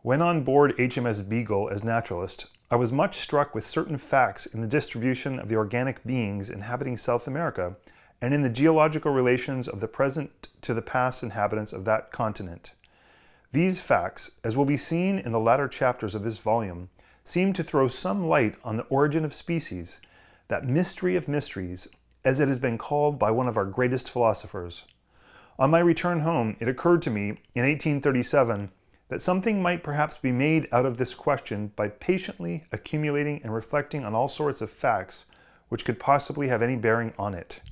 When on board HMS Beagle as naturalist, I was much struck with certain facts in the distribution of the organic beings inhabiting South America and in the geological relations of the present to the past inhabitants of that continent. These facts, as will be seen in the latter chapters of this volume, seem to throw some light on the origin of species, that mystery of mysteries, as it has been called by one of our greatest philosophers. On my return home, it occurred to me in 1837 that something might perhaps be made out of this question by patiently accumulating and reflecting on all sorts of facts which could possibly have any bearing on it.